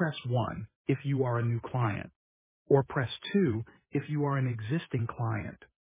press 1 if you are a new client, or press 2 if you are an existing client.